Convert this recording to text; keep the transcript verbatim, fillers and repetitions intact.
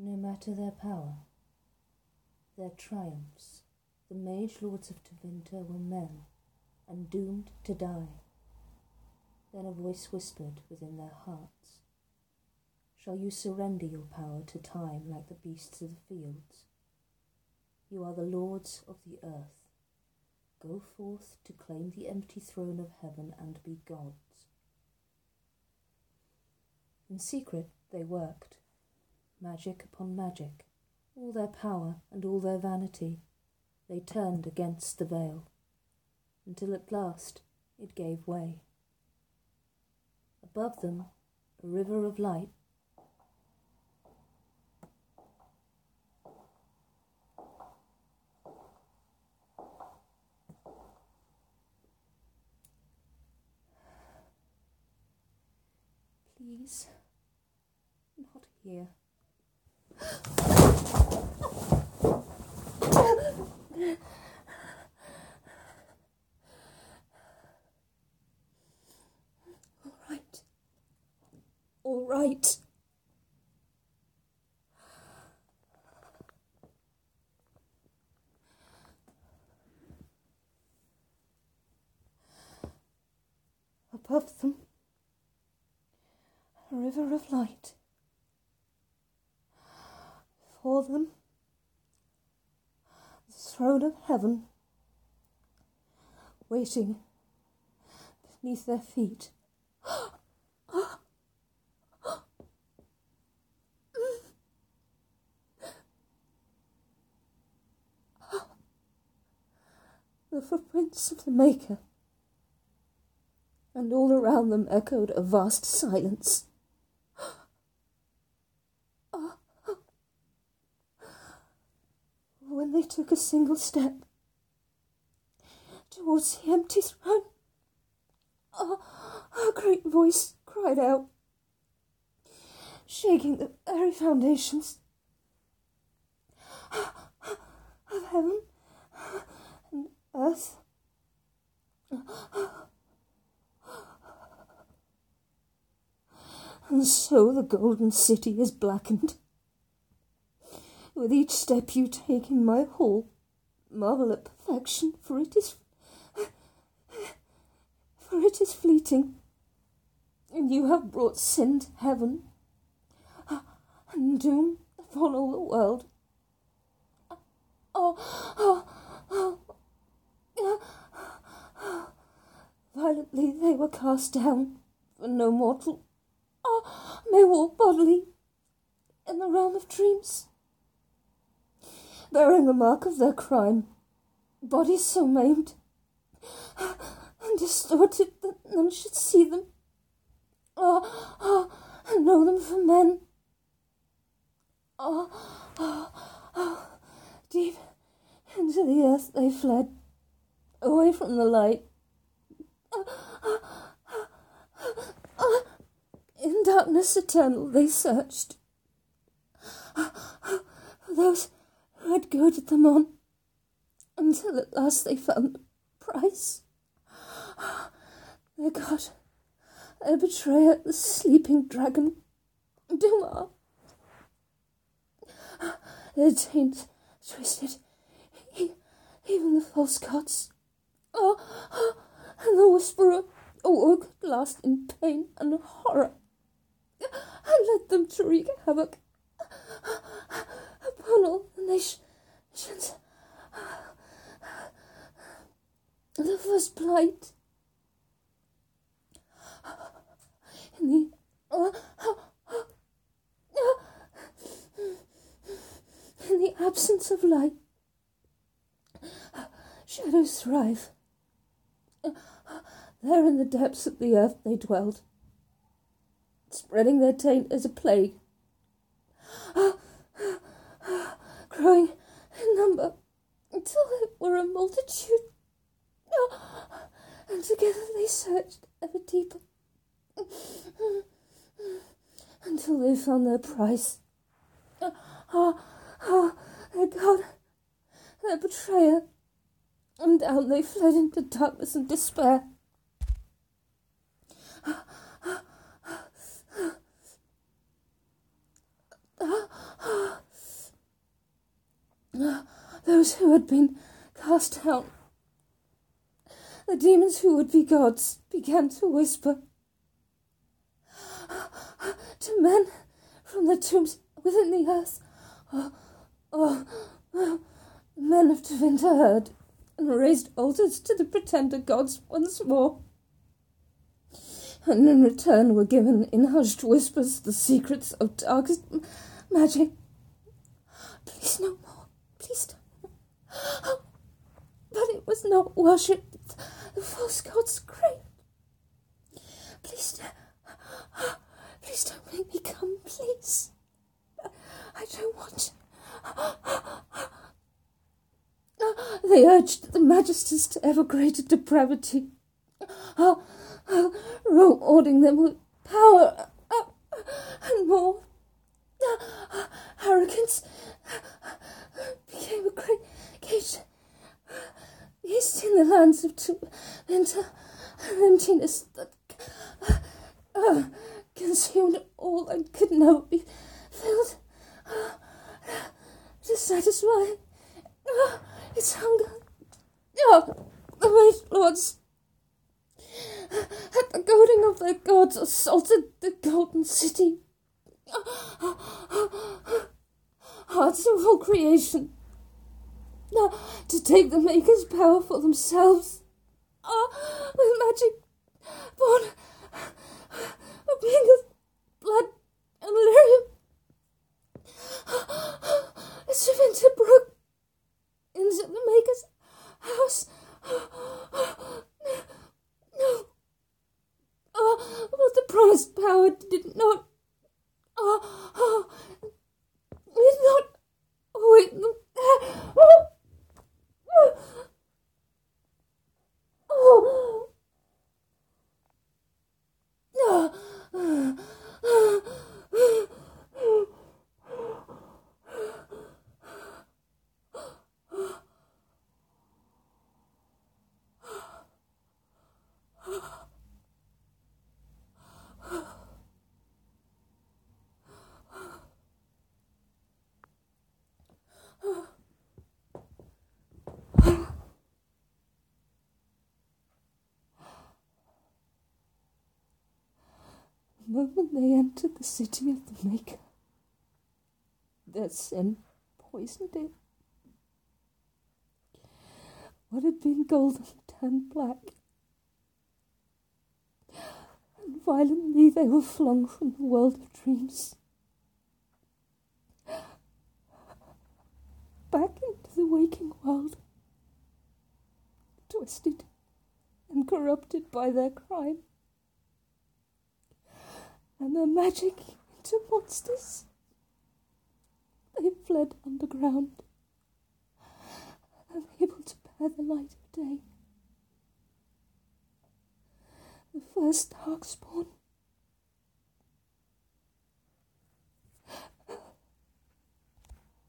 No matter their power, their triumphs, the mage lords of Tevinter were men, and doomed to die. Then a voice whispered within their hearts, "Shall you surrender your power to time like the beasts of the fields? You are the lords of the earth. Go forth to claim the empty throne of heaven and be gods." In secret they worked, magic upon magic, all their power and all their vanity. They turned against the veil, until at last it gave way. Above them, a river of light. Please, not here. All right. All right. Above them, a river of light. Before them, the throne of heaven, waiting beneath their feet. The footprints of the Maker, and all around them echoed a vast silence. When they took a single step towards the empty throne, a, a great voice cried out, shaking the very foundations of heaven and earth. And so the golden city is blackened. With each step you take in my hall, marvel at perfection, for it is for it is fleeting, and you have brought sin to heaven, and doom upon all the world. Oh, oh, oh, oh. Violently they were cast down, for no mortal oh, may walk bodily in the realm of dreams, bearing the mark of their crime, bodies so maimed and distorted that none should see them, oh, oh, and know them for men. Oh, oh, oh, deep into the earth they fled, away from the light. Oh, oh, oh, oh. In darkness eternal they searched for those who had goaded them on, until at last they found the price. Their God, their betrayer, the sleeping dragon, Dumar. Their taint twisted, even the false gods. Oh, oh, and the whisperer awoke at last in pain and horror, and led them to wreak havoc upon all the nations. The first blight in the in the absence of light, shadows thrive. There in the depths of the earth they dwelled, spreading their taint as a plague, growing in number until they were a multitude, and together they searched ever deeper until they found their price. Oh, oh, their God, their betrayer, and down they fled into darkness and despair. those who had been cast out, the demons who would be gods, began to whisper to men from the tombs within the earth. Oh, oh, oh. Men of Tevinter heard and raised altars to the pretender gods once more, and in return were given in hushed whispers the secrets of darkest m- magic. Please no more, please don't. Oh, but it was not worship the false gods craved. Please don't, please don't make me come, please. I don't want to. They urged the magisters to ever greater depravity, uh, uh, rewarding them with power uh, and more. Uh, arrogance became a great cage. East in the lands of winter and emptiness that uh, uh, consumed all and could never be filled uh, to satisfy uh, its hunger. Oh, the Mage Lords, at the goading of their gods, assaulted the Golden City. Hearts of all creation, to take the Maker's power for themselves, with magic born of being of blood and lyrium. As Tevinter broke into the Maker's house. No. Oh, but the promised power did not. Oh, oh, did not wait them there. Oh, oh, oh, The moment they entered the city of the Maker, their sin poisoned it. What had been golden turned black, and violently they were flung from the world of dreams back into the waking world, twisted and corrupted by their crime and their magic into monsters. They fled underground, unable to bear the light of day. The first darkspawn